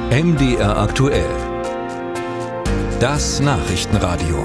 MDR aktuell. Das Nachrichtenradio.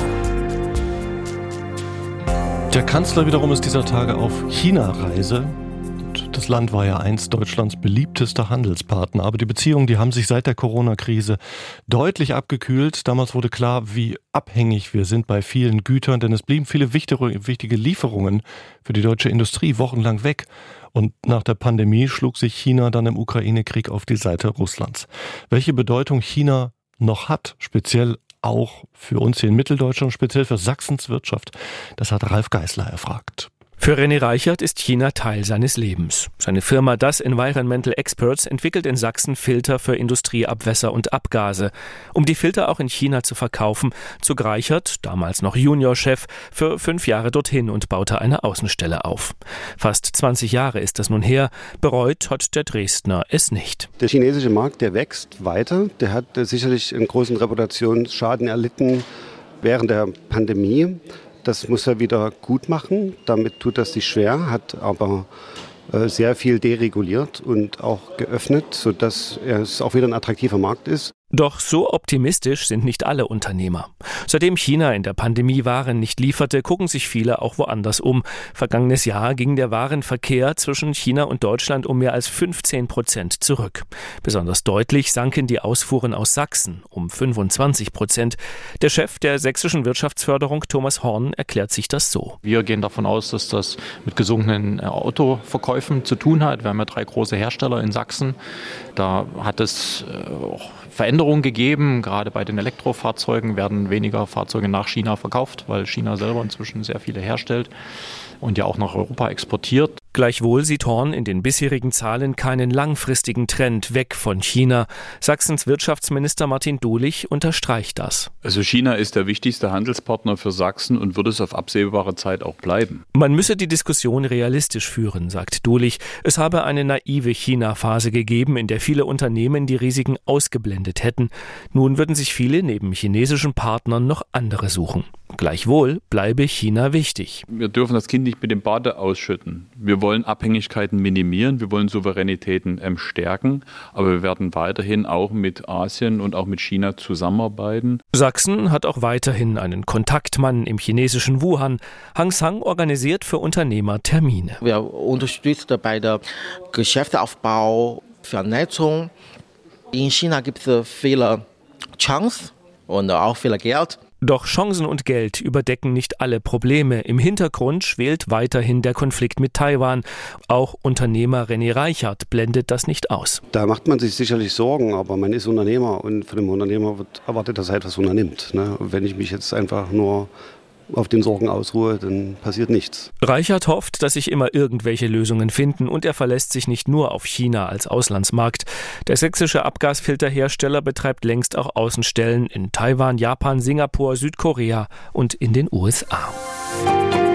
Der Kanzler wiederum ist dieser Tage auf China-Reise. Das Land war ja einst Deutschlands beliebtester Handelspartner. Aber die Beziehungen, die haben sich seit der Corona-Krise deutlich abgekühlt. Damals wurde klar, wie abhängig wir sind bei vielen Gütern, denn es blieben viele wichtige Lieferungen für die deutsche Industrie wochenlang weg. Und nach der Pandemie schlug sich China dann im Ukraine-Krieg auf die Seite Russlands. Welche Bedeutung China noch hat, speziell auch für uns hier in Mitteldeutschland, speziell für Sachsens Wirtschaft, das hat Ralf Geisler erfragt. Für René Reichert ist China Teil seines Lebens. Seine Firma Das Environmental Experts entwickelt in Sachsen Filter für Industrieabwässer und Abgase. Um die Filter auch in China zu verkaufen, zog Reichert, damals noch Juniorchef, für 5 Jahre dorthin und baute eine Außenstelle auf. Fast 20 Jahre ist das nun her, bereut hat der Dresdner es nicht. Der chinesische Markt, der wächst weiter. Der hat sicherlich einen großen Reputationsschaden erlitten während der Pandemie. Das muss er wieder gut machen. Damit tut er sich schwer, hat aber sehr viel dereguliert und auch geöffnet, sodass es auch wieder ein attraktiver Markt ist. Doch so optimistisch sind nicht alle Unternehmer. Seitdem China in der Pandemie Waren nicht lieferte, gucken sich viele auch woanders um. Vergangenes Jahr ging der Warenverkehr zwischen China und Deutschland um mehr als 15% zurück. Besonders deutlich sanken die Ausfuhren aus Sachsen um 25%. Der Chef der sächsischen Wirtschaftsförderung, Thomas Horn, erklärt sich das so. Wir gehen davon aus, dass das mit gesunkenen Autoverkäufen zu tun hat. Wir haben ja 3 große Hersteller in Sachsen. Da hat es auch Veränderungen gegeben. Gerade bei den Elektrofahrzeugen werden weniger Fahrzeuge nach China verkauft, weil China selber inzwischen sehr viele herstellt und ja auch nach Europa exportiert. Gleichwohl sieht Horn in den bisherigen Zahlen keinen langfristigen Trend weg von China. Sachsens Wirtschaftsminister Martin Dulich unterstreicht das. Also China ist der wichtigste Handelspartner für Sachsen und wird es auf absehbare Zeit auch bleiben. Man müsse die Diskussion realistisch führen, sagt Dulich. Es habe eine naive China-Phase gegeben, in der viele Unternehmen die Risiken ausgeblendet hätten. Nun würden sich viele neben chinesischen Partnern noch andere suchen. Gleichwohl bleibe China wichtig. Wir dürfen das Kind nicht mit dem Bade ausschütten. Wir wollen Abhängigkeiten minimieren, wir wollen Souveränitäten stärken, aber wir werden weiterhin auch mit Asien und auch mit China zusammenarbeiten. Sachsen hat auch weiterhin einen Kontaktmann im chinesischen Wuhan. Hang Sang organisiert für Unternehmer Termine. Wir unterstützen bei der Geschäftsaufbau, Vernetzung. In China gibt es viele Chancen und auch viel Geld. Doch Chancen und Geld überdecken nicht alle Probleme. Im Hintergrund schwelt weiterhin der Konflikt mit Taiwan. Auch Unternehmer René Reichert blendet das nicht aus. Da macht man sich sicherlich Sorgen, aber man ist Unternehmer und von dem Unternehmer wird erwartet, dass er etwas unternimmt. Und wenn ich mich jetzt einfach nur auf den Sorgen ausruhe, dann passiert nichts. Reichert hofft, dass sich immer irgendwelche Lösungen finden und er verlässt sich nicht nur auf China als Auslandsmarkt. Der sächsische Abgasfilterhersteller betreibt längst auch Außenstellen in Taiwan, Japan, Singapur, Südkorea und in den USA.